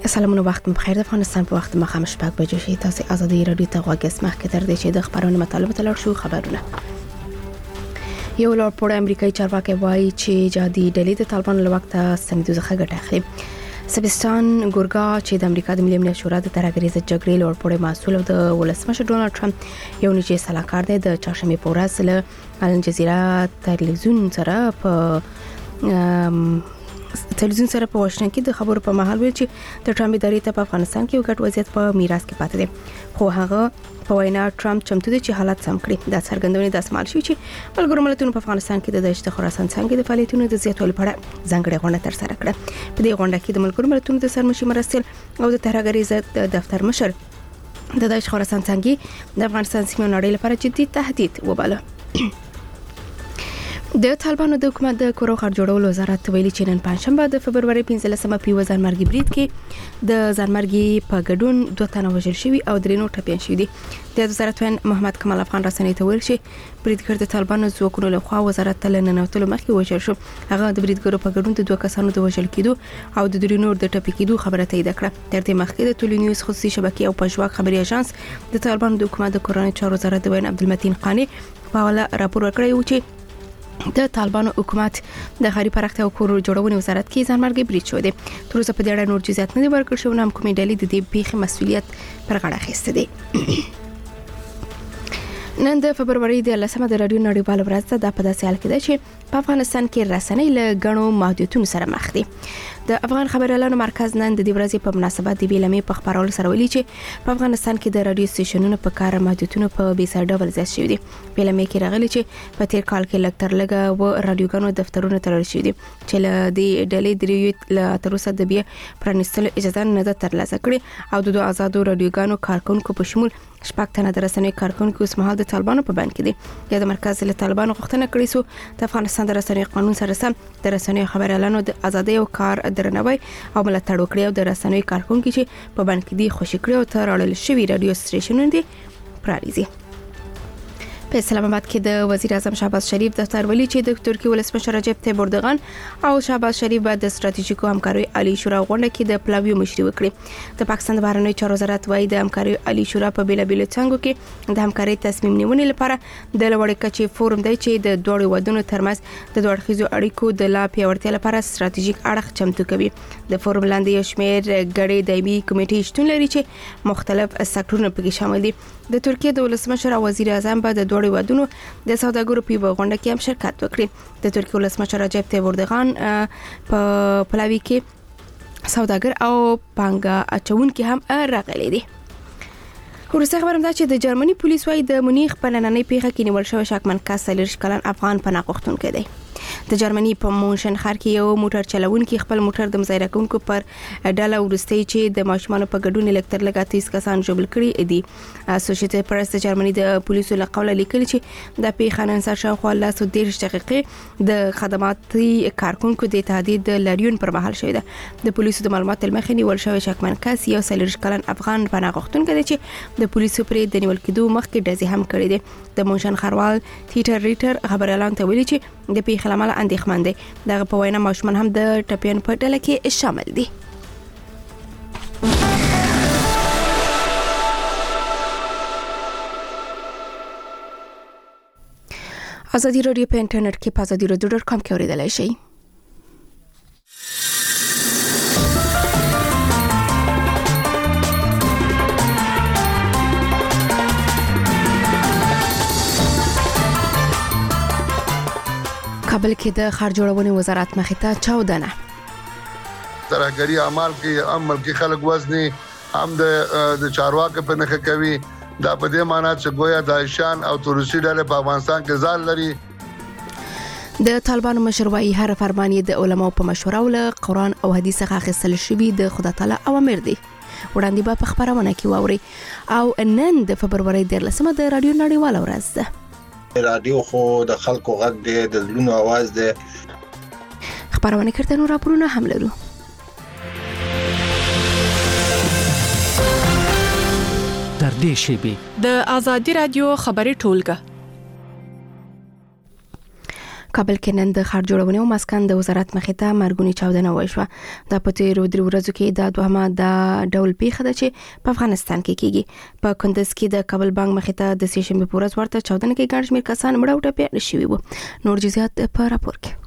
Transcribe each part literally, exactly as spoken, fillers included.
سلامونه وخت بخیر. د افغانستان په وخت مخامخ شپږ بجې شي. تاسو ازادي رادیو ته غوږ مخکې تر دې چې د خبرونو مطالبه تلل شو خبرونه. یو لوړ پوړی امریکایي چارواکي وایي چې جهادي ډلې د طالبانو له وخته سندیزه څخه ګټه اخلي. سبستان ګورګا چې د امریکا د ملي امنیت شورا د ترهګریزه جګړې لوړ پوړی مسؤل او د ولسمشر ډونالد ټرمپ یو نږدې سلاکار دی، د چهارشنبه په ورځ له الجزیره تلویزیون سره په تلویزیون سره په واشنګټن کې د خبرو په مهال ویل چې د ټرمپ ادارې ته په افغانستان کې یو ګډ وضعیت په میراث کې پاتې دی، خو هغه په وینا ټرمپ چمتو دی چې حالات سم کړي. دا څرګندونه د اسمال شوی چې ملګرو ملتونو په افغانستان کې د دشت خراسان څنګه د فعالیتونو د زیاتولو په اړه ځانګړې غونډه ترسره کړه. په دې غونډه کې د ملګرو ملتونو د سرمشي مرستیال او د ترهګریزه دفتر مشر د دشت خراسان څنګه د افغانستان سیمې نړۍ لپاره جدي تهدید وباله. د طالبانو د حکومت د کورو خر جوړولو وزارت ویلي چې نن پنځشنبه د فبرवरी پنځلسمه په وزن مرګي برید کې د ځانمرګي په ګډون دوه تنه وژل شوي او درې نور ټپيان شوي دي. د وزارت وین محمد کمال افغان رسنۍ ته ویل چې بریدګر د طالبانو ځواکونو له خوا وزارت ته لننوتلو مخکې وژل شو. هغه د بریدګرو په ګډون د دوه کسانو د وژل کېدو او د درې نور د ټپي کېدو خبره تایید کړه. تر دې مخکې د ټولنیز خصوصي شبکې او پښواک خبري اژانس د طالبانو د حکومت د کورنۍ چارو وزارت د وین عبدالمتین قانی په حواله راپور ورکړی و چې د طالبانو حکومت د ښاري پراختیا او کور جوړونې وزارت کې ځانمرګي برید شوی دی. تر اوسه په دې اړه نور جزئیات نه دي ورکړل شوی، نو هم کومې ډلې د دې پیښې مسؤلیت پر غاړه اخیسته دي. نن د فبرवरी د لسمه د رادیو نړیوال ورځ ده. د په داسې حال کې ده چې په افغانستان کې رسنۍ له غنو محدودیتونو سره مخ دي. د افغان خبريالانو مرکز نن د دې ورځې په مناسبت د بیلمې په خبرولو سره ویلي چې په افغانستان کې د رادیو سټیشنونو په کار محدودیتونو په بي سر ډول زیات شوي دي. بیلمې کې راغلي چې په تیر کال کې لږ تر لږه و رادیوګانو دفترونه تړل شوي دي چې له دې ډلې دریو له تر اوسه د بیا پرانیستلو اجازه نه ده ترلاسه کړې او د دوه آزادو رادیوګانو کارکونکو په شمول شپږ تنه د رسنیو کارکونکو اوس مهال د طالبانو په بند کې دي. یا د مرکز له طالبانو غوښتنه کړې سو د افغانستان د رسنیو قانون سره سم د رسنیو خبريالانو د ازادۍ او کار درناوی او ملاتړ وکړي او د رسنیو کارکونکو چې په بند کې دي خوشی کړي او تر اړول شوی رادیو سټیشنونه دي پراليزي. په اسلام آباد کې د وزیر اعظم شهباز شریف دفتر ویلي چې د ترکیه ولسمشر رجب طیب اردوغان او شهباز شریف بعد د ستراتیژیکو همکارۍ عالی شورا غونډه کې د پلاویو مشري وکړي. د پاکستان د بهرنیو چارو وزارت وايي د همکارۍ عالی شورا په بیلابیلو څنګهو کې د همکارۍ تصمیم نیونې لپاره د لوړ کچې فورم دی چې د دوه ودونو ترمنځ د دوه اړخیزو اړیکو د لا پیاوړتیا لپاره ستراتیژیک اړخ چمتو کوي. د فورم لاندې یو شمېر غړي دایمي کمیټې شتون لري چې مختلف سکتورونه پکې شامل دي. د ترکیه د ولسمشر او وزیر اعظم به د دوه ودونو د سوداګرو په غونډه کې هم شرکت وکړي. د ترکیه ولسمشر رجب طیب اردوغان په پلاوی کې سوداګر او پانګه اچونکي هم راغلي دي. ورسته خبرم ده چې د جرمني پولیس وايي د مونیخ په نننۍ پیښه کې نیول شوی شکمن کس څلور کلن افغان پناه غوښتونکی دی. د جرمني په مونشن ښار کې یو موټر چلوونکي خپل موټر د مظاهره کوونکو پر ډله ورسته چې د ماشومان په ګډون الکتر لګا تیس کسان جوړ کړي دي. اسوسییټډ پریس د جرمني د پولیسو له قوله لیکلي چې د پیښه نن سهار شاوخوا لاس او دیرش دقیقې د خدماتي کارکونکو د تهدید د لریون پر مهال شوې ده. د پولیسو د معلوماتو لمخې نیول شوی شکمن کس یو څلور کلن افغان پناه غوښتونکی دی چې د پولیسو پرې د نیول کېدو مخکې ډزې هم کړې دي. د مونشن ښاروال تیټر ریټر خبريالان ته ویلي چې د پیښې لامل اندېښمن دي. دغه په وینا ماشومان هم د ټپيانو په ډله کې شامل دي. ازادي رادیو په انټرنیټ کې په ازادي رادیو ډاټ کام کې اوریدلای شئ. کابل کې د ښار جوړونې وزارت مخې ته چاودنه. ترهګری اعمال کې عمل کې خلک وزني هم د د چارواکو په نخښه کوي. دا په دې معنی چې گویا د ایشان او تورسي ډلې په افغانستان کې ځای لري. د طالبانو مشروعي هر فرمان د علماو په مشوره ول قرآن او حدیث څخه اخیستل شوی د خدای تعالی اوامر دي. وړاندې به په خبرونه کې واوري او نن د فبرवरी د لسمه د رادیو نړیوال ورځ ده. رادیو خو د خلکو غږ دی، د زړونو आवाज دی. خبرونه کړه نو راپورونه هم لرو. در دې شیبه د ازادي رادیو خبري ټولګه کابل کې نن د ښار جوړونې او مسکن د وزارت مخې ته مرګونی چاودنه وشوه. د پټیرو درې ورځو کې د دوهمه د ډول پیښه ده چې په افغانستان کې کیږي. په کندز کې د کابل بانک مخې ته د سې شنبه په ورځ ورته چاودنه کې ګڼ شمېر کسان مړه او ټپیان شوي وو. نور جزئیات په راپور کې.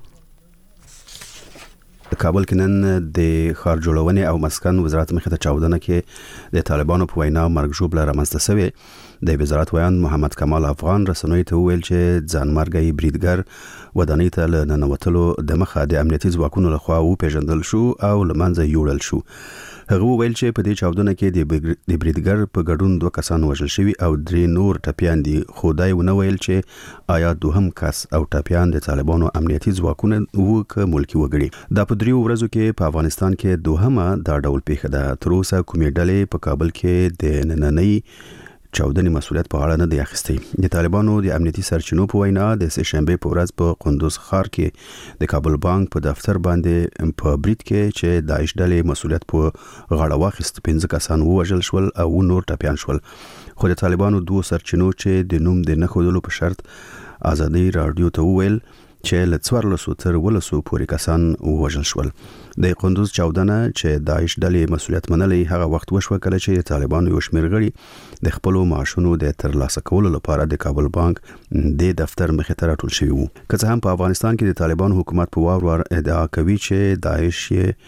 د کابل کې نن د ښار جوړونې او مسکن وزارت مخې ته چاودنه کې د طالبانو په وینا مرګ ژوبله رامنځته شوې. د وزارت ویان محمد کمال افغان رسنوي ته ویل چې ځانمرګي بریدګر ودانۍ ته له ننوتلو د مخه د امنیتي ځواکونو لخوا وپېژندل شو او لمنځه یوړل شو. هغه ویل چې په دې چاودنه کې د بریدګر په ګډون دوه کسان وژل شوي او درې نور ټپیان دي. خدای ونه ویل چې آیا دوهم کس او ټپیان د طالبانو امنیتي ځواکونه وو که ملکی وګړي. دا په دریو ورځو کې په افغانستان کې دوهمه دا ډول پیښه ده. تر اوسه کومې ډلې په کابل کې د نننۍ چاودنې مسؤلیت په اړه نه دی اخیستی. د طالبانو د امنیتي سرچینو په وینا د سې شنبه په ورځ په قندوز ښار کې د کابل بانک په دفتر باندې په برید کې چې داعش ډلې مسؤلیت په غاړه واخیست پنځه کسان ووژل شول او نور ټپیان شول. خو د طالبانو دوه سرچینو چې د نوم د نه ښودلو په شرط ازادي رادیو ته وویل چې له څوارلسو تر ولسو پورې کسان ووژل شول. د قندوز چاودنه چې داعش ډلې مسؤلیت منلې هغه وخت وشوه کله چې طالبانو یو شمېر غړي د خپل معاشونو د ترلاسه کولو لپاره د کابل بانک د دفتر مخې ته راټول شوي وو. که څه هم په افغانستان کې د طالبانو حکومت په وار وار ادعا کوي چې داعش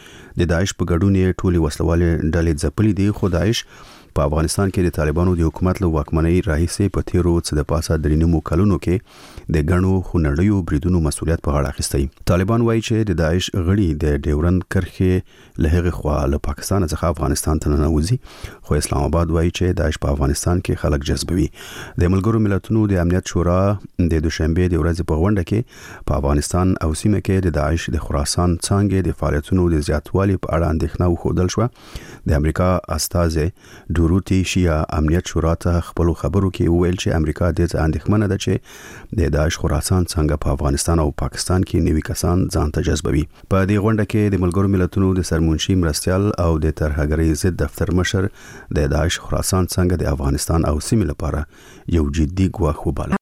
د داعش په ګډون یې ټولي وسلوالې ډلې ځپلې دي، خو داعش په افغانستان کې د طالبانو د حکومت له واکمنۍ راهیسې په تیرو څه د پاسه درې نیمو کلونو کې د ګڼو خونړیو بریدونو مسؤلیت په غاړه اخیستی. طالبان وایي چې د داعش غړي د ډیورند کرښې له هغې خوا له پاکستان څخه افغانستان ته ننوځي، خو اسلام آباد وایي چې داعش په افغانستان کې خلک جذبوي. د ملګرو ملتونو د امنیت شورا د دوشنبه د ورځې په غونډه کې په افغانستان او سیمه کې د داعش د خراسان څانګې د فعالیتونو د زیاتوالي په اړه اندېښنه وښودل شوه. د امریکا استازي دوروتی شیا امنیت شورا ته خپل خبرو کې ویل چې امریکا د دې اندېښمنه ده چې د داعش خراسان څنګه په افغانستان او پاکستان کې نوي کسان ځان ته جذبوي. په دې غونډه کې د ملګرو ملتونو د سرمنشي مرستيال او د ترهګرۍ ضد دفتر مشر د داعش خراسان څنګه د افغانستان او سیمې لپاره یو جدي ګواښ وباله.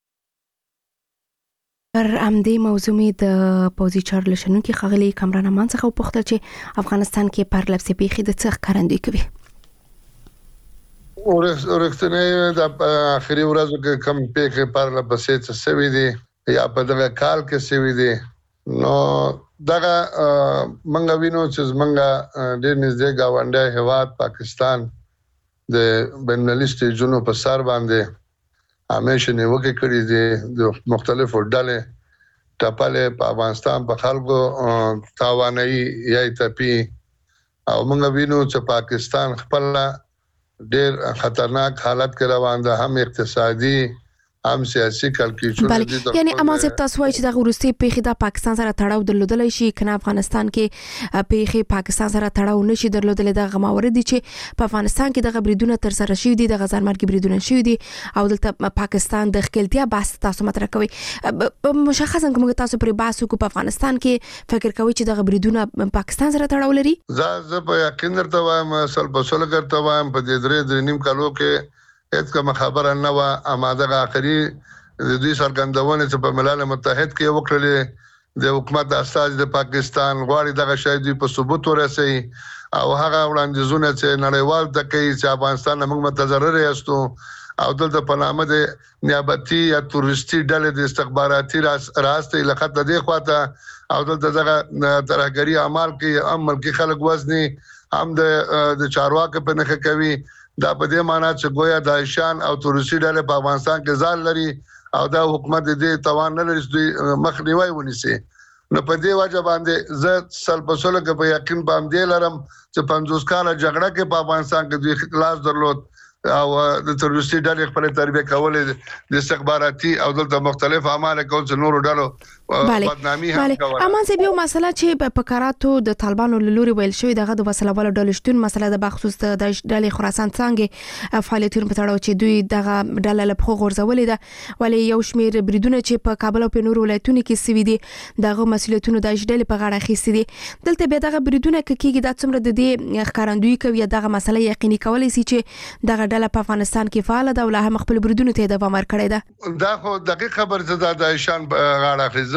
پر امدې موضوع می د پوزي چارل شنونکي خغلی کامران امان څخه وپوښتل چې افغانستان کې پر لپسې پیښې د څه ښکارندوی کوي. ورښتنه د اخري ورځو کې کم پیښې پر لپسې څه سوي دي یا په دغه کال کې سوي دي. نو دغه منګه وینو چې منګه ډېر نږدې گاونډي هیواد پاکستان د بینالمللي سټیجونو په سر باندې همیشه نیوکه کړې دي د مختلفو ډلې ټاپلې په افغانستان په خلکو تاواني یا تپی او موږ وینو چې پاکستان خپل ډېر خطرناک حالت کې روان ده، هم اقتصادي هم سیاسي کلکیچونه دي. یعنی اما زه تاسو وایي چې د ورستي پیښې د پاکستان سره تړاو درلودلی شي کنه افغانستان کې پیښې پاکستان سره تړاو نشي درلودلی. د غماوري دي چې په افغانستان کې د بریدونه تر سره شوي دي، د غزانمرګي بریدونه شوي دي او دلته پاکستان د خپلتیا بحث تاسو مطرح کوي. مشخصا کوم تاسو پر بحث کو په افغانستان کې فکر کوي چې د بریدونه پاکستان سره تړاو لري؟ زه زه په یقین درته وایم سل په سل درته وایم په دې درې درې نیم کالو کې هیڅ کوم خبره نه و. اماده اخري د دوی سرګندونه چې په ملل متحد کې وکړلې د حکومت استاد د پاکستان غواړي دغه شی دوی په ثبوت ورسي او هغه وړاندیزونه چې نړیوال د کوي چې افغانستان موږ متضرر یاستو او دلته په نامه د نیابتي یا تورستي ډلې د استخباراتي راسته لخت د دې خواته او دلته دغه ترهګري اعمال کې عمل کې خلک وزني هم د چارواکو په نخښه کوي. دا په دې معنی چې گویا داعشان او تورسي ډلې په افغانستان کې ځان لري او دا حکومت دې توان نه لري چې مخنیوي ونیسي. نو په دې وجه باندې زه سل په سل کې په یقین باندې لرم چې پنځوس کاله جګړه کې په افغانستان کې دوی خلاص درلود او د تورسي ډلې خپل تربیه کولې د استخباراتي او دلته مختلف اعمال کول چې نورو ډلو بدنامي هم کوله. امان زه یو مسله چې په کاراتو د طالبانو لوري ویل شوی دغه د وسلوالو ډلې شتون مسله د بخصوص د ډلې خراسان څنګه فعالیتونه په تړاو چې دوی دغه ډله له پخو غورځولې ده، ولی یو شمیر بریدونه چې په کابل او په نورو ولایتونو کې سوي دي دغه مسولیتونه د ډلې په غاړه اخیستي دي. دلته به دغه بریدونه کېږي د څومره د دې ښکارندوی کوي دغه مسله یقیني کولای شي چې دغه ډله په افغانستان کې فعال ده او له هم خپل بریدونه ته دوام ورکړي ده. دا خو دقیق خبر زده د شان غاړه اخیزه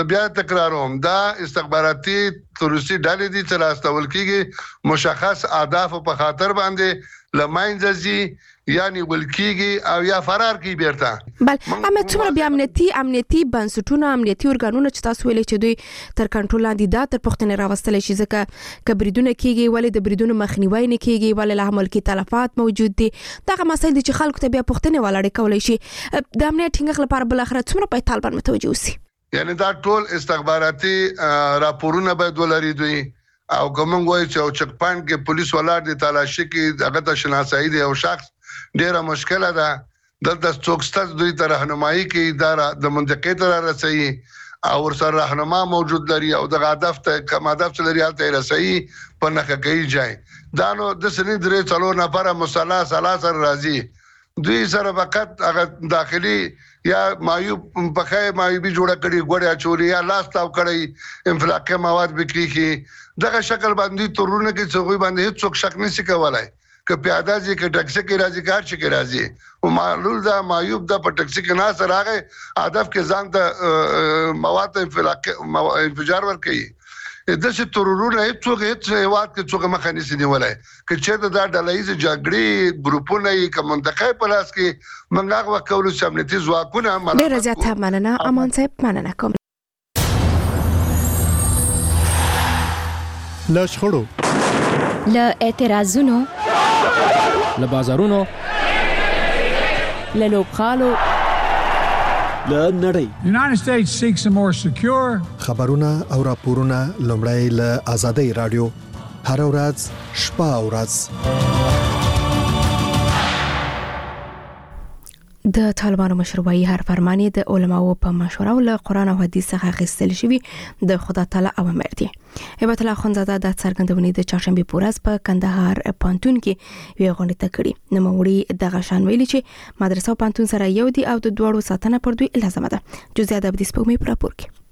بیا تکراروم دا استخباراتي تروریستي ډلې دي چې راستول کیږي مشخص اهداف په خاطر باندې لماینځي یعنی ولکیږي او یا فرار کی بیرته. بل اما څومره بیا امنیتي امنیتي بنسټونه امنیتي ارګانونه چې تاسو ویلې چې دوی تر کنټرول لاندې دا تر پښتنې راوستل شي ځکه کبریدونه کیږي ولې د بریدونو مخنیوي نه کیږي ولې له ملکی تلفات موجود دي دغه مسایل چې خلکو ته بیا پښتنې ولاړې کولای شي د امنیت ټینګښت لپاره بل اخر څومره په طالبان متوجه وسی. یعنی دا ټول استخباراتي راپورونه باید ولري دوی او کوم وایي چې چک پاینټ کې پولیس ولاړ دي تلاشي کې هغه ته شناسایی دی او شخص ډیره مشکله ده دلته څوکستاز دوی ته راهنمایي کوي اداره د منطقې ته رسېږي او ورسره راهنما موجود لري او د هدف ته کوم هدف لري حالت رسېږي په نخښه کوي ځای دا نو د سنې درې څلور نفر مصالح سلاسل راځي دوی سره فقط هغه داخلي یا مایوب په مایوبي جوړه کړي ګوړیا چوري یا لاس تاو کړي انفلاقي مواد بکری کی دغه شکل باندې تورونه کې څوګي باندې هیڅ شک نشي کولای که پیاده ځي که ټکسي کې راځي کار چې کې راځي او معلول دا مایوب دا په ټکسي کې نه سره راغی هدف کې ځان ته مواد انفجار ورکړي د څه تورونه هیڅ هیڅ هیواد کې څوک مخه نشي نیولای که چېرته دا ډلایز جګړې ګروپونه یې کوم منطقه په لاس کې منګه وکولو چې امنیتي ځواکونه ډېر زیات مننه امان صاحب مننه کوم لشخړو له اعتراضونو له بازارونو له لوبخالو له نړۍ The United States seeks a more secure خبرونه او راپورونه لومړی له آزادۍ رادیو هر ورځ شپه او ورځ د طالبانو مشروعي هر فرمانی د علماو په مشوره او له قران او حدیث څخه اخیستل شوی د خدای تعالی اوامر دي. هبت الله خنزاده د څرګندونې د چهارشنبه پورز په کندهار پانتون کې وی غونډه تکړی نوموړي د غشان ویلي چې مدرسه او پانتون سره یو دي او د دوړو ساتنه پر دوی لازمه ده. جزئیات د دې سپوږمۍ پر راپور کې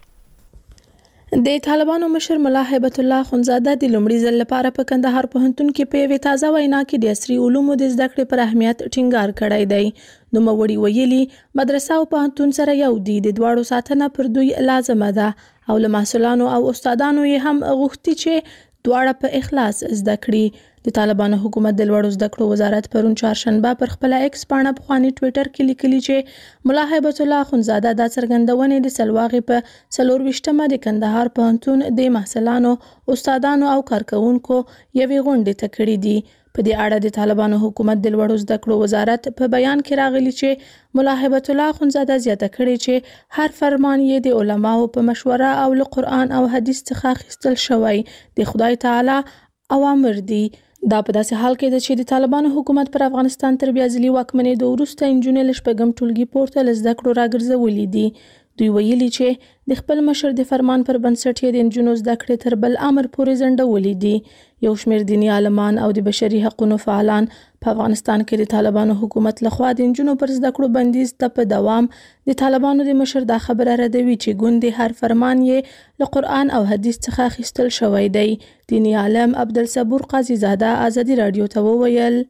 د طالبانو مشر ملا هبت الله خنزاده د لومړي ځل لپاره په کندهار پوهنتون کې په یوه تازه وینا کې د عصري علومو د زده کړې پر اهمیت ټینګار کړی دی. نو موړي ویلي مدرسه او پوهنتون سره یو دي د دوړو ساتنه پر دوی لازمه ده او له مسؤلانو او استادانو یې هم غوښتي چې دواړه په اخلاص زده کړي. د طالبانو حکومت د لوړو زده کړو وزارت پرون چهارشنبه پر خپل ایکس پاڼه په خواني ټوئیټر کې لیکلي چې ملا هبت الله خنزاده د څرګندونې د سلواغې په څلور ویشتمه د کندهار پوهنتون د محصلانو استادانو او کارکونکو یوې غونډې ته کړې دي. په دې اړه د طالبانو حکومت د لوړو زده کړو وزارت په بیان کې راغلي چې ملا هبت الله خنزاده زیاته کړې چې هر فرمان یې د علماو په مشوره او له قران او حدیث څخه اخیستل شوی د خدای تعالی اوامر دي. دا په داسې حال کې ده چې د طالبانو حکومت پر افغانستان تر بیا ځلي واکمنۍ د وروسته انجونې له شپږم ټولګي پورته له زده کړو راګرځولي دي. دوی ویلي چې د خپل مشر د فرمان پر بنسټ یې د انجونو زده کړې تر بل امر پورې ځنډولې دي. یو شمېر دیني عالمان او د بشري حقوقو فعالان په افغانستان کې د طالبانو حکومت لخوا د انجونو پر زده کړو بندیز ته په دوام د طالبانو د مشر دا خبره ردوي چې ګوندې هر فرمان یې له قرآن او حدیث څخه اخیستل شوی دی. دینی عالم عبدالصبور قاضی زاده آزادی رادیو ته وویل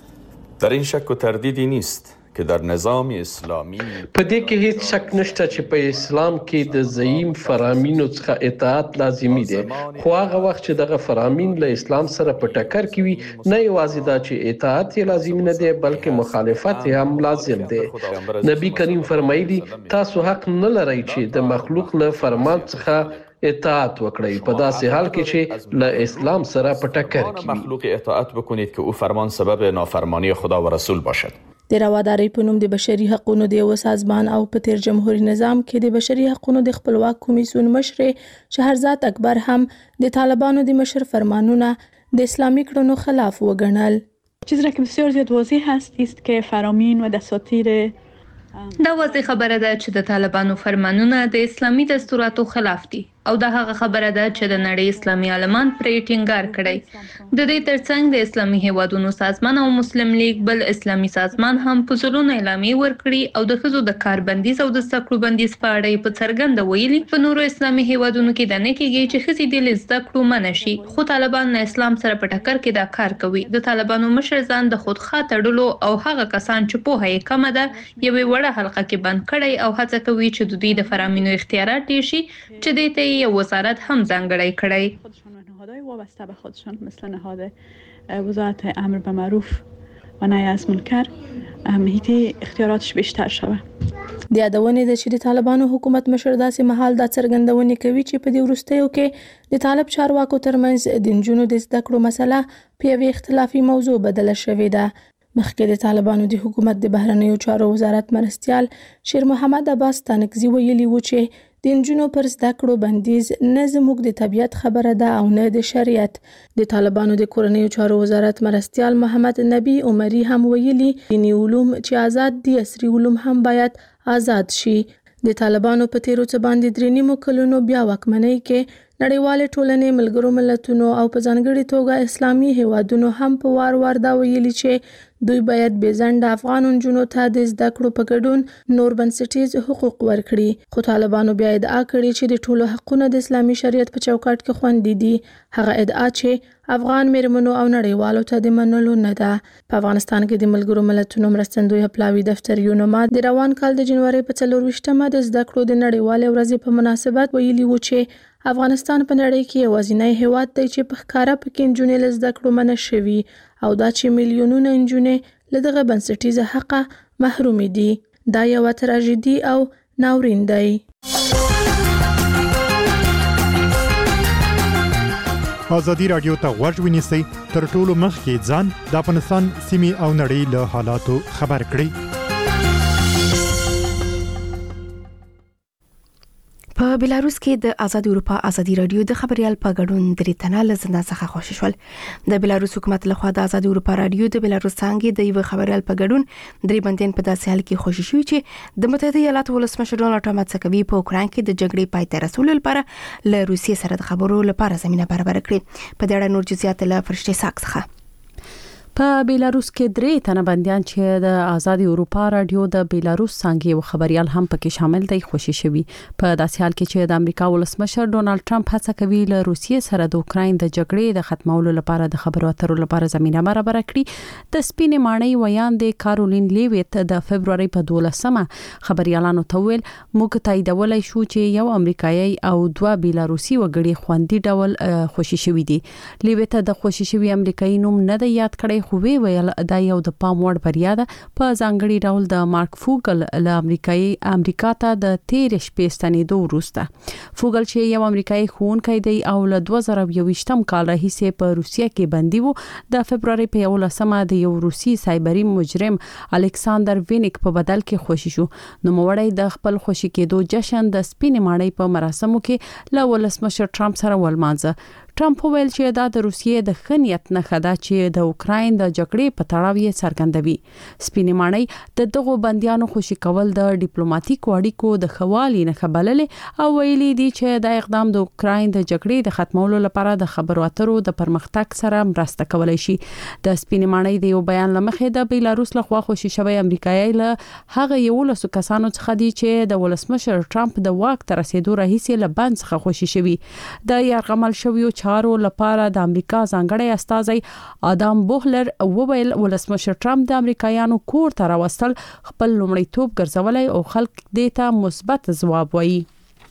در این شک و تردیدی نیست که در نظام اسلامی په دې کې هیڅ شک نشته چې په اسلام کې د زعیم فرامینو څخه اطاعت لازمي دی خو هغه وخت چې دغه فرامین له اسلام سره په ټکر کې وي نه یوازې دا چې اطاعت یې لازمي نه دی بلکې مخالفت یې هم لازم دی. نبی کریم فرمایلی تاسو حق نه لرئ چې د مخلوق له فرمان څخه اطاعت وکړئ په داسې حال کې چې له اسلام سره په ټکر کې مخلوق اطاعت بکنید که او فرمان سبب نافرمانی خدا و رسول باشد. د روادارۍ په نوم د بشري حقوقو د یو سازمان او په تیر جمهوریت نظام کې د بشري حقوقو د خپلواک کمیسیون مشر شهرزاد اکبر هم د طالبانو د مشر فرمانونه د اسلامي کړنو خلاف وګڼل. چیزی را که بسیار زیاد واضح هست است که فرامین و دساتیر دا واضح خبره ده چې د طالبانو فرمانونه د اسلامي دستوراتو خلاف دي. او دا هغه خبره ده چې د نړۍ اسلامي عالمان پرې ټینګار کړی. د دې ترڅنګ د اسلامي هیوادونو سازمان او مسلم لیگ بل اسلامي سازمان هم په زلون اعلامیه ورکړي او د ښځو د کار بندیز او د زده کړو بندیز په اړه په څرګنده ویلي په نورو اسلامي هیوادونو کې د نه کېږي چې ښځې د زده کړو منع شي، خو طالبان د اسلام سره په ټکر کې دا کار کوي. د طالبانو مشر ځان د خودخواه تړلو او هغه کسان چې پوهه یې کمه ده یوې وړه حلقه کې بند کړی او هڅه کوي چې د دوی د فرامینو اختیارات ډیر شي چې دې ته یو وزارت هم ځانګړی کړی. نهادهای وابسته به خودشان مثل نهاد وزارت امر به معروف و نهی از منکر محیط اختیاراتش بیشتر شوه. د یادونې د چې د طالبانو حکومت مشر داسې مهال دا څرګندونه کوي چې په دې وروستیو کې د طالب چارواکو ترمنځ د نجونو د زده کړو مسله په یوه اختلافي موضوع بدله شوې ده. مخکې د طالبانو د حکومت د بهرنیو چارو وزارت مرستیال شیر محمد عباس تانکزي ویلي و چې د نجونو پر زده کړو بندیز نه زموږ د طبیعت خبره ده او نه د شریعت. د طالبانو د کورنیو چارو وزارت مرستیال محمد نبی عمری هم ویلي دیني علوم چې آزاد دي عصري علوم هم باید آزاد شي. د طالبانو په تیرو څه باندې درې نیمو کلونو بیا واکمنۍ کې نړیوالې ټولنې ملګرو ملتونو او په ځانګړي توګه اسلامي هیوادونو هم په وار وار دا ویلي چې دوی باید بېځنډه افغان نجونو ته د زده کړو په ګډون نور بنسټیز حقوق ورکړي. خو طالبانو بیا ادعا کړې چې د ټولو حقوقو د اسلامي شریعت په چوکاټ کې خوندي دي. هغه ادعا چې افغان میرمنو او نړیوالو ته د منلو نه ده. په افغانستان کې د ملګرو ملتونو مرستندوی پلاوي دفتر یونما د روان کال د جنوري په څلور ویشتمه د زده کړو د نړیوالې ورځې په مناسبت ویلي و چې افغانستان په نړۍ کې یوازینی هیواد دی چې په ښکاره پکې نجونې له زده کړو منع شوي او دا چې میلیونونه نجونې له دغه بنسټیزه حقه محرومې دي. دا یوه تراژیدي او ناورین دی. ازادي رادیو ته غوږ ونیسئ، تر ټولو مخکې ځان د افغانستان سیمې او نړۍ له حالاتو خبر کړئ. په بلاروس کې د آزاد اروپا ازادي رادیو د خبريال په ګډون درې تنه له زندان څخه خوشی شول. د بلاروس حکومت لخوا د آزاد اروپا رادیو د بلاروس څنګه د یو خبريال په ګډون درې بندیان په داسې حال کې خوشی شوی چې د متحده ایالاتو ولسمشر ډونالد ټرمپ څخه کوي په اوکران کې د جګړې پای ته رسول لپاره له روسیې سره د خبرو لپاره زمينه برابر کړي. په دې اړه نور جزئیات له فرشته ساک څخه. په بیلاروس کې درې تنه بنديان چې د آزاد اروپا رادیو د بیلاروس څنګه یو خبريال هم پکې شامل دي خوشی شوی. په داسې حال کې چې د امریکا ولسمشر ډونالد ټرمپ هڅه کوي له روسیې سره د اوکرين د جګړې د ختمولو لپاره د خبرو اترو لپاره زمينه برابر کړي. د سپینې ماڼۍ ویاندې کارولین لیویت د فبرवरी په دولسمه خبريالانو ته ویل موږ تاییدولای شو چې یو امریکایي او دوه بیلاروسي وګړي خوندي ډول خوشی شوی دي. لیویت د خوشی شوی امریکایي نوم نه د یاد کړي خو وی ویل دا یو د پام وړ بریا ده. په ځانګړي ډول د مارک فوګل له امریکایي امریکا ته د تیر شپې ستنېدو وروسته. فوګل چې یو امریکایي ښوونکی دی او له دوه زره یوویشتم کال راهیسې په روسیه کې بندي و، د فبرवरी په یولسمه د یو روسي سایبري مجرم الکساندر وینیک په بدل کې خوشی شو. نو موړی د خپل خوشی کېدو جشن د سپینې ماڼۍ په مراسمو کې له ولسمشر ټرمپ سره ولمانځه. ټرمپ ویل چې دا د روسیې د خنیت نه خدا چې د اوکرين د جګړې په تړاو یې څرګندوي. سپینې ماڼۍ د دغو بنديانو خوشی کول د ډیپلوماټیک اړیکو د خوالي نه خبرلې او ویلي دي چې دا اقدام د اوکرين د جګړې د ختمولو لپاره د خبرو اترو د پرمختګ سره مرسته کولای شي. د سپینې ماڼۍ د یو بیان لمخې د بیلاروس لخوا خوشی شوی امریکایي له هغه یو لسو کسانو څخه دي چې د ولسمشر ټرمپ د واک تر رسیدو راهیسې له بند څخه خوشی شوی. د یرغمل شویو چارو لپاره د امریکا ځانګړی استازی آدم بوهلر وویل ولسمشر ټرمپ د امریکایانو کور ته راوستل خپل لومړیتوب ګرځولای او خلک دې ته مثبت ځواب وایي.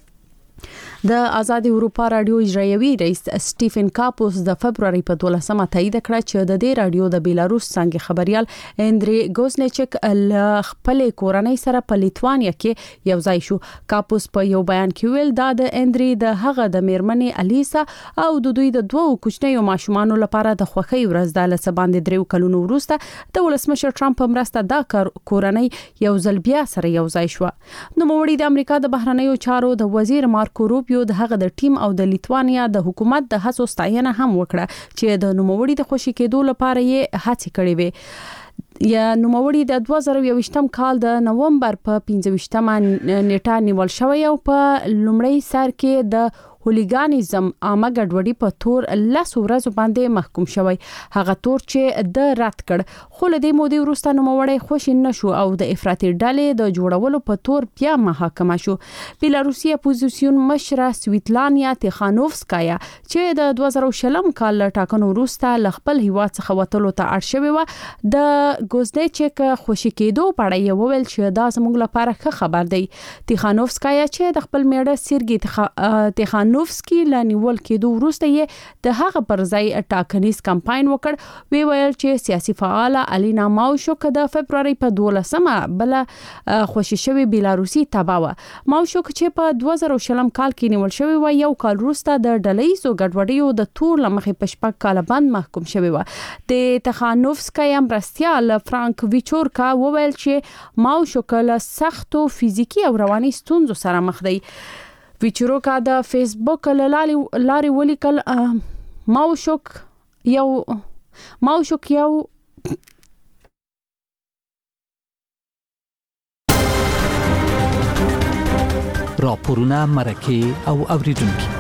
د آزاد اروپا رادیو اجرایوي رئیس سټیفن کاپوس د فبرवरी په دولسمه تایید کړ چې د دې رادیو د بیلاروس څنګه خبريال اندري ګوزنچک له خپل کورنۍ سره په لیتوانیا کې یو ځای شو. کاپوس په یو بیان کې ویل دا د اندري د هغه د میرمنې الیسا او د دوی د دوو کوچنیو ماشومانو لپاره د خوښۍ ورځ ده. لڅ باندې درو کلونو وروسته د ولسمشر ټرمپ په مرسته دا کورنۍ یو ځل بیا سره یو ځای شو. نو موړي د امریکا د بهرنیو چارو د وزیر مارکو روبیو د هغه د ټیم او د لیتوانیا د حکومت د هڅو ستاینه هم وکړه چې د نوموړي د خوشی کېدو لپاره یې هڅې کړې وې. یا نوموړي د دوه زره یوویشتم کال د نومبر په پنځه ویشتمه نیټه نیول شوی او په لومړی سر کې د هولیګانیزم عامه ګډوډي په تور لس ورځې باندې محکوم شوی. هغه تور چې د رد کړ خو له دې مودې وروسته نوموړی خوشی نشو او د افراطي ډلې د جوړولو په تور بیا محاکمه شو. بیلاروسي اپوزیسیون مشره سویتلانیا تیخانوفسکایا چې د دوه زره شلم کال ټاکنو وروسته ل خپل هیواد څخه وتلو ته اړ شوی و د ګوزدچک خوشی کېدو په اړه یې وویل چې دا زموږ لپاره ښه خبر دی. تیخانوفسکایا چې د خپل میړه سیرګي تیخانوفسکي لنیول کېدو وروسته یې د هغه پر ځای ټاکنیز کمپاین وکړ. وی ویل چې سیاسي فعال الینا ماوشوک د فبرवरी په دولسمه بل خوشی شوی بیلاروسي تباوه. ماوشوک چې په دوه زره شلم کال کې نیول شوی و یو کال وروسته د ډلهیزو ګډوډیو د تور لمخې په شپږ کال باندې محکوم شوی و. د تخانوفسکایا مرستيال فرانک ویچورکا وویل چې ماوشوک له سختو فزیکی او رواني ستونزو سره مخ دی. ویچورکا د فیسبوک لاري ولیکل ماوشوک یو ماوشوک یو راپورونه مرکه او اوریدونکو.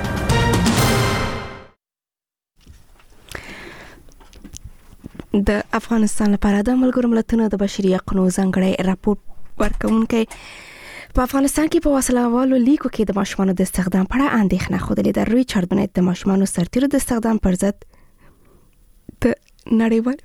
د افغانستان لپاره د ملګرو ملتونو د بشري حقوقو ځانګړی راپور ورکونکي په افغانستان کې په وسلوالو لیکو کې د ماشومانو د استخدام په اړه اندېښنه خوده. د ریچارډ بنت د ماشومانو سرتیرو د استخدام پر ضد د نړیوال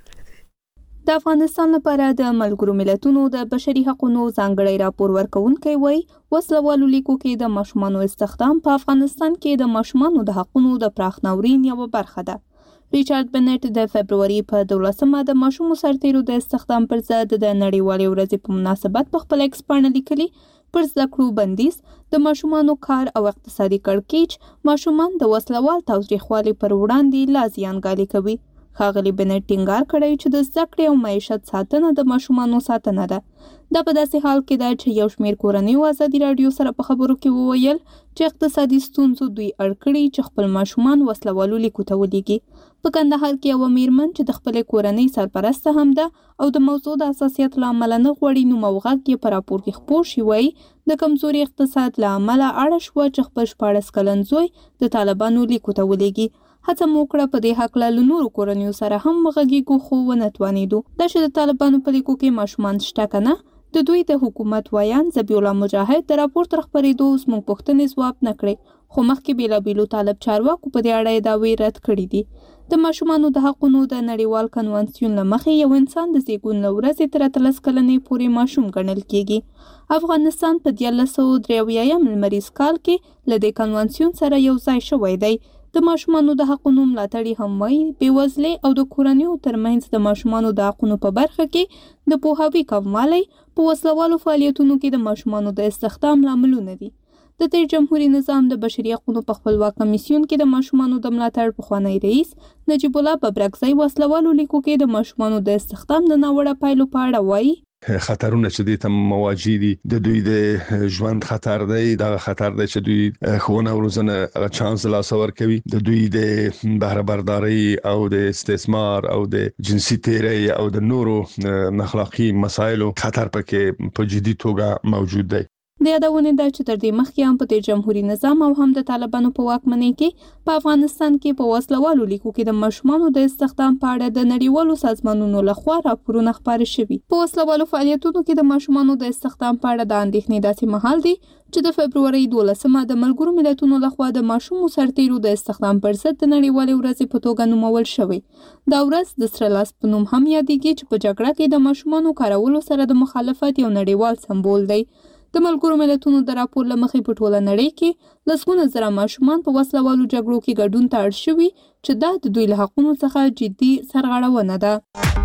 د افغانستان لپاره د ملګرو ملتونو د بشري حقوقو ځانګړی راپور ورکونکي وایي وسلوالو لیکو کې د ماشومانو استخدام په افغانستان کې د ماشومانو د حقوقو د پراخ ناورین یوه برخه ده. ریچارډ بنت د فبرवरी په دولسمه د ماشومو سرتیرو د استخدام پر ضد د نړیوالې ورځې په مناسبت په خپل ایکس باندې لیکلي پر زده کړو بندیز د ماشومانو کار او اقتصادي کړکېچ ماشومان د وسلوال تاوتریخوالي پر وړاندې لا زیانګالي کوي. ښاغلي بنت ټینګار کړی چې د زده کړې او معیشت ساتنه د ماشومانو ساتنه ده. دا په داسې حال کې ده چې یو شمېر کورنیو ازادي راډیو سره په خبرو کې وویل چې اقتصادي ستونزو دوی اړ کړي چې خپل ماشومان وسلوالو لیکو ته ولیږي. په کندهار کې یوه میرمن چې د خپلې کورنۍ سرپرسته هم ده او د موضوع د حساسیت له امله نه غواړي نوم او غږ یې په راپور کې خپور شي وایي د کمزوري اقتصاد له امله اړه شوه چې خپل شپاړس کلن زوی د طالبانو لیکو ته ولیږي. هڅه مو وکړه په دې هکله له نورو کورنیو سره هم وغږیږو خو ونه توانېدو. دا چې د طالبانو په لیکو کې ماشومان شته که نه د دوی د حکومت وایان ذبیح الله مجاهد د راپور تر خپرېدو اوس موږ پوښتنې ځواب نه کړې خو مخکې بېلابېلو طالب چارواکو په دې اړه یې دعوې رد کړي دي. د ماشومانو د حقونو د نړیوال کنوانسیون له مخې یو انسان د زیږون له ورځې تر اتلس کلنۍ پورې ماشوم ګڼل کېږي. افغانستان په دیارلس سوه درې اویایم لمریز کال کې له دې کنوانسیون سره یو ځای شوی دی. د ماشومانو د حقونو ملاتړي هم وایي بېوزلۍ او د کورنیو ترمنځ د ماشومانو د حقونو په برخه کې د پوهاوي کموالی په وسلوالو فعالیتونو کې د ماشومانو د استخدام لاملونه دي. د تیر جمهوریت نظام د بشري حقوقو په خپلواک کمیسیون کې د ماشومانو د ملاتړ پخوانی رئیس نجیب الله ببرکزی وسلوالو لیکو کې د ماشومانو د استخدام د ناوړه پایلو په اړه وایي خطرونه چې د تم مواجه دي د دوی د ژوند خطر دی دا خطر دی چې دوی خونه ورزنه چانس لا سور کوي د دوی د بهره برداري او د استثمار او د جنسي تیری او د نورو اخلاقی مسایلو خطر پکې په جدي توګه موجود دی. د یادونه ده چې تر دې مخکې هم په تیر جمهوریت نظام او هم د طالبانو په واکمنۍ کې په افغانستان کې په وسلوالو لیکو کې د ماشومانو د استخدام په اړه د نړیوالو سازمانونو لخوا راپورونه خپاره شوي. په وسلوالو فعالیتونو کې د ماشومانو د استخدام په اړه د اندېښنې داسې مهال دی چې د فبرवरी دولسمه د ملګرو ملتونو لخوا د ماشومو سرتیرو د استخدام پر ضد د نړیوالې ورځې په توګه نومول شوی. دا ورځ د سره لاس په نوم هم یادېږي چې په جګړه کې د ماشومانو کارولو سره د مخالفت یو نړیوال سمبول دی. د ملګرو ملتونو د راپور له مخې په ټوله نړۍ کې لسګونه زره ماشومان په وسلوالو جګړو کې ګډون ته اړ شوي چې دا د دوی له حقونو څخه جدي سرغړونه ده.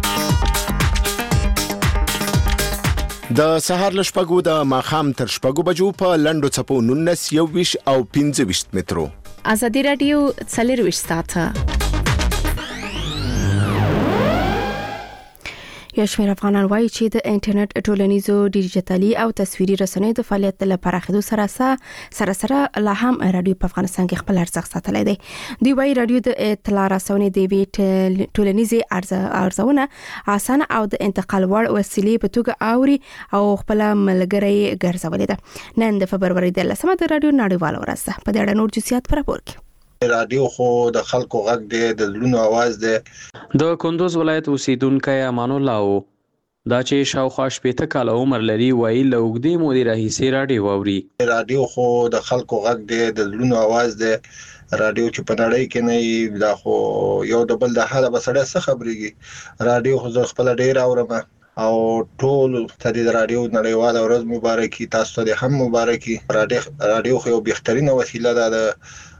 د سهار له شپږو د ماښام تر شپږو بجو په لنډو څپو نولس یوویشت او پنځه ویشت مترو ازادي راډیو څلور ویشت ساعته یو شمېر افغانان وایي چې د انټرنیټ ټولنیزو ډیجیټلي او تصویري رسنیو د فعالیت لپاره خدو سره سره سره لا هم رادیو په افغانستان کې خپل ارزښت ساتلی دی. دوی وایي رادیو د اطلاع رسونې د وی ټولنیزي ارزونه اسانه او د انتقال وړ وسیلې په توګه اوري او خپل ملګری ګرځولې ده. نن د فبرवरी د لسمه د رادیو نړیوال ورځ ده. په دې اړه نور جزئیات پر راپور کې. رادیو خو د خلکو غږ دی، د زړونو आवाज دی. د کندوز ولایت اوسیدونکو امان الله او دا چې شاوخوا شپږ کال عمر لري وایي له وګړي مدیر رئیس رادیو اوري. رادیو خو د خلکو غږ دی، د زړونو आवाज دی. رادیو چې په نړۍ کې نه دا خو یو د بل د حاله بسړه څه خبريږي. رادیو خو خپل ډیر اورم او ټول ته د رادیو نړیوال ورځ مبارکي، تاسو ته هم مبارکي. رادیو رادیو خو یو بهترینه وسیله ده د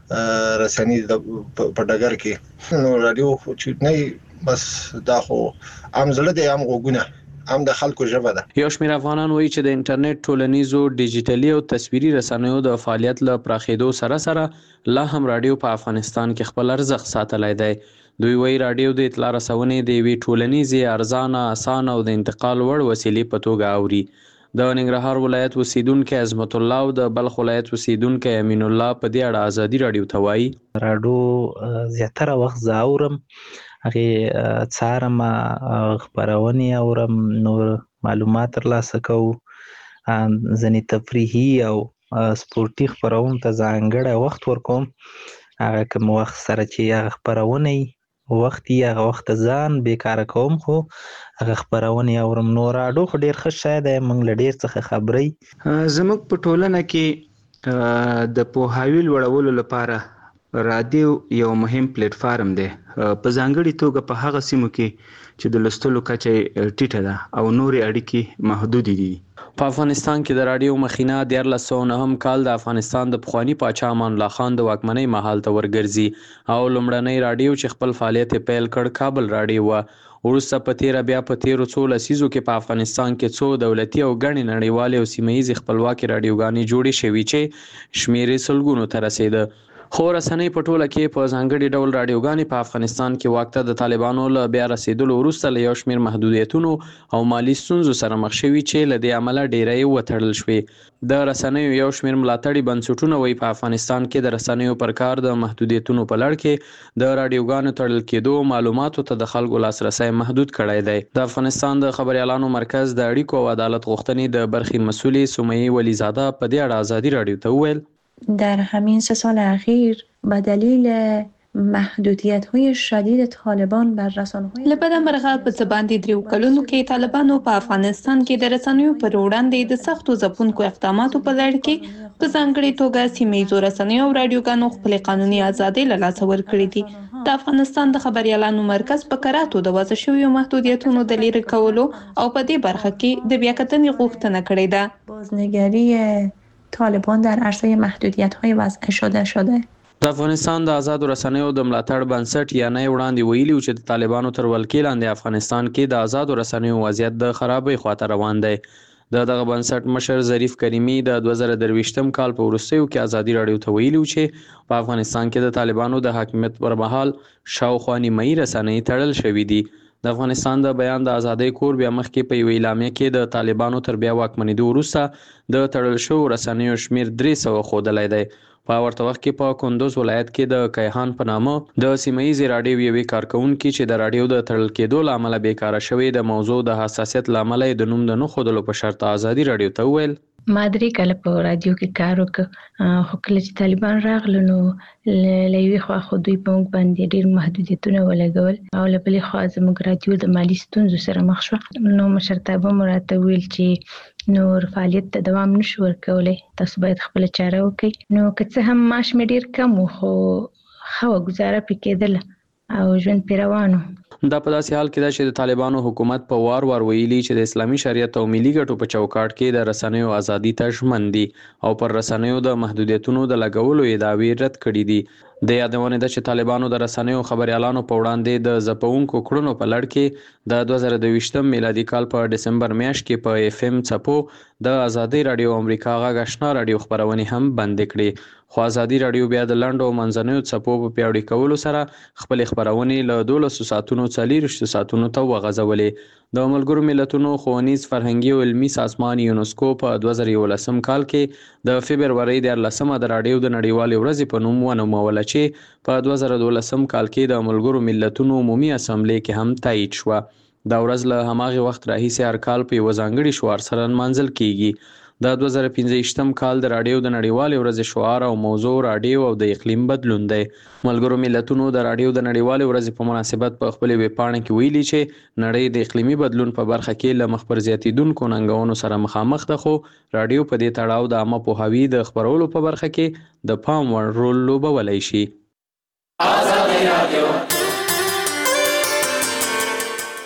رسنی په ډګر کې. نو رادیو چې نه بس دا خو عام زړه دی، عام غوګونه، عام د خلکو ژبه ده. یو شمېر افغانان وایي چې د انټرنیټ ټولنیزو ډیجیټلي او تصویري رسنیو د فعالیت له پراخېدو سره سره لا هم رادیو په افغانستان کې خپل ارزښت ساتلی دی. دوی وایي رادیو د اطلاع رسونې د یوې ټولنیزې ارزانه، اسانه او د انتقال وړ وسیلې په توګه اوري. د ننګرهار ولایت اوسیدونکو عظمت الله او د بلخ ولایت اوسیدونکو امین الله په دې اړه ازادي رادیو ته وایي رادیو زیاتره وخت زاورم، هغه څارم، خبرونه اورم، نور معلومات ترلاسه کوم، ځنې تفریحي او سپورتي خبرونه ته ځانګړی وخت ورکوم. هغه کوم وخت سره چې هغه خبرونه وخت یې هغه وخت ځان بیکاره کوم خو هغه خبرونه اورم. نو راډیو خو ډیر ښه شی دی، موږ له ډیر څخه خبري. زموږ په ټولنه کې د پوهاوي لوړولو لپاره رادیو یو مهم پلیټ فارم دی، په ځانګړي توګه په هغه سیمو کې چې د لوستلو کچه ټیټه ده او نورې اړیکې محدودې دي. په افغانستان کې د رادیو مخینه د دیارلس سوه نهم کال د افغانستان د پخواني پاچا امان الله خان د واکمنۍ مهال ته ورګرځي او لومړنۍ رادیو چې خپل فعالیت پیل کړ کابل رادیو و. وروسته په تیره بیا په تیرو څو لسیزو کې په افغانستان کې څو دولتي او ګڼې نړیوالې او سیمه ییزې خپلواکې رادیوګانې جوړې شوي چې شمېر یې سلګونو ته رسېده. خو رسنۍ په ټوله کې په ځانګړي ډول رادیوګانې په افغانستان کې واک ته د طالبانو له بیا رسېدلو وروسته له یو شمېر محدودیتونو او مالي ستونزو سره مخ شوي چې له دې امله ډېری وتړل شوې. د رسنیو یو شمېر ملاتړي بنسټونه وایي په افغانستان کې د رسنیو پر کار د محدودیتونو په لړ کې د رادیوګانو تړل کېدو معلوماتو ته د خلکو لاسرسی محدود کړی دی. د افغانستان د خبريالانو مرکز د اړیکو او عدالت غوښتنې د برخې مسؤلې سمیه ولیزاده په دې اړه ازادي رادیو ته وویل در همین سه سال اخیر به دلیل محدودیت‌های شدید طالبان بر رسانه‌های لپاره مرغه په زباندې دریو کلونو کې طالبانو په افغانستان کې د رسنیو پر وړاندې د سختو ځپونکو اقداماتو په لړ کې په ځانګړي توګه سیمه‌ییزو رسنیو او رادیوګانو خپل قانوني ازادي له لاسه ورکړې دي. د افغانستان د خبريالانو مرکز په کراتو د وضع شویو محدودیتونو د لرې کولو او په دې برخه کې د بیاکتنې غوښتنه کړې ده. بازنگری طالبان در عرصه محدودیت‌های وضع شده شده. د افغانستان د آزادو رسنیو د ملاتړ بنسټ یا نه وړاندې ویلي چې د طالبانو تر ولکې لاندې افغانستان کې د آزادو رسنیو وضعیت د خرابۍ خواته روان دی. د دغه بنسټ مشر ظریف کریمي د دوه زره درویشتم کال په وروستیو کې ازادي رادیو ته ویلي چې په افغانستان کې د طالبانو د حاکمیت پر مهال شاوخوا نیمایي رسنۍ تړل شوې دي. د افغانستان د بیان د ازادۍ کور بیا مخکې په یوې اعلامیه کې د طالبانو تر بیا واکمنېدو وروسته د تړل شوو رسنیو شمېر درې سوه ښودلی دی. په ورته وخت کې په کندوز ولایت کې د کیهان په نامه د سیمه ییزې راډیو یوې کارکوونکي چې د راډیو د تړل کېدو له امله بیکاره شوې د موضوع د حساسیت له امله د نوم د نه ښودلو په شرط ازادي راډیو ته وویل ما درې کاله په رادیو کې کار وکړ، خو کله چې طالبان راغله نو له یوې خوا خو دوی په موږ باندې ډېر محدودیتونه ولګول او له بلې خوا زموږ رادیو د مالي ستونزو سره مخ شوه. نو مشرتابه مو راته ویل چې نور فعالیت ته دوام نشو ورکولی، تاسو باید خپله چاره وکړئ. نو که څه هم معاش مې ډېر کم و خو ښه وه، ګزاره پرې کېدله او ژوند پرې روان و. دا په داسې حال کې ده چې د طالبانو حکومت په وار وار ویلي چې د اسلامي شریعت او ملي ګټو په چوکاټ کې د رسنیو ازادي ته ژمن دي او پر رسنیو د محدودیتونو د لګولو ادعاوې رد کړي دي. د یادونې ده چې طالبانو د رسنیو خبريالانو په وړاندې د ځپونکو کړنو په لړ کې د دوه زره دویشتم میلادي کال په ډسمبر میاشت کې په اف ام څپو د ازادي رادیو امریکا غږ آشنا رادیو خبرونه هم بند کړې. خو ازادي رادیو بیا د لنډو او منځنیو څپو په پیاوړي کولو سره خپل خبرونه له دولسو ساعتونو څلېرویشتو ساعتونو ته وغځولې. د ملګرو ملتونو ښوونیز فرهنګي او علمي سازمان یونسکو په دوه زره یولسم کال کې د فبرورۍ دیارلسمه د رادیو د نړیوالې ورځې په نوم ونوموله چې په دوه زره دولسم کال کې د ملګرو ملتونو عمومي اسامبلې کې هم تایید شوه. دا ورځ له هماغه وخت راهیسې هر کال په یو ځانګړي شعار سره نمانځل کیږي. د دوه زره پنځه کال د رادیو د نړیوالې ورځې شعار او موضوع رادیو او د اقلیم بدلون دی. ملګرو ملتونو د رادیو د نړیوالې ورځې په مناسبت په خپل ویب پاڼه کې ویلي چې نړۍ د اقلیمي بدلون په برخه کې له مخ پر زیاتیدونکو ننګونو سره مخامخ ده، خو رادیو په دې تړاو د عامه پوهاوي د خبرولو په برخه کې د پام وړ رول لوبولی شي. آزادي رادیو